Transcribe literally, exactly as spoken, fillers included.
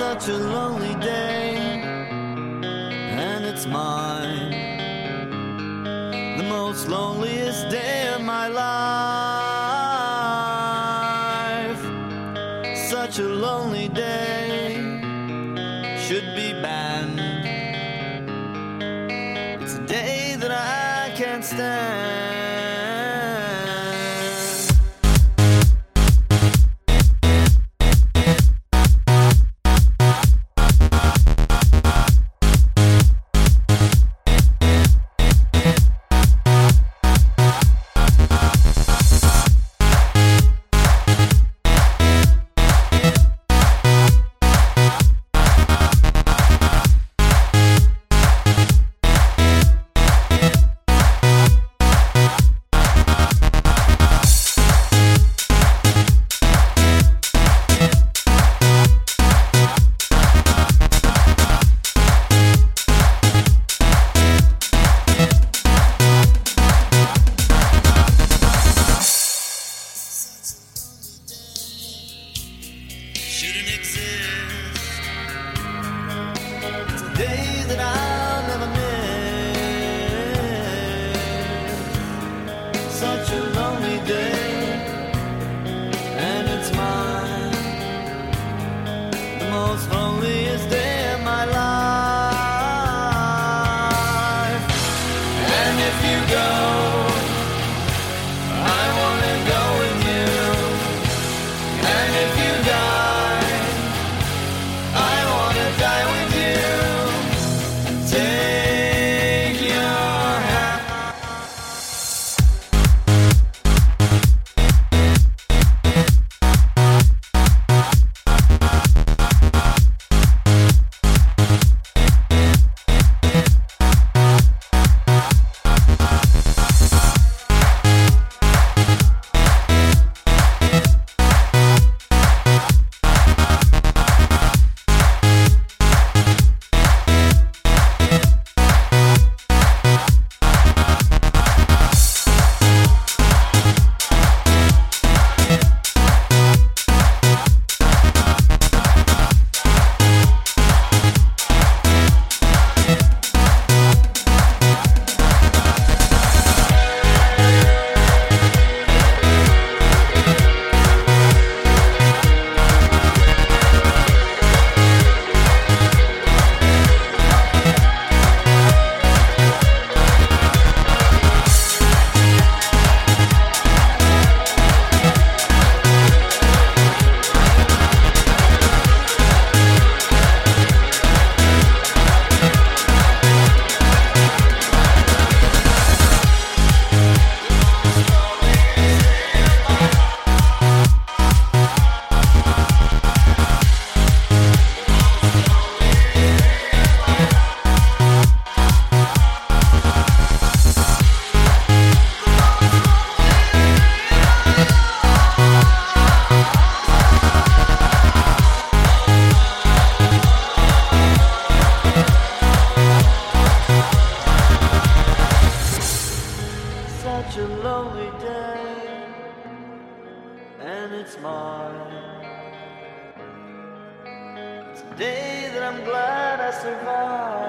such a lonely day, and it's mine, the most loneliest day of my life. Such a lonely day should be banned. It's a day that I can't stand. Shouldn't exist. It's a day that I'll never miss. Such a lonely day, and it's mine, the most loneliest day of my life. And if you go, I wanna go with you. And if you die, such a lonely day, and it's mine. It's a day that I'm glad I survived.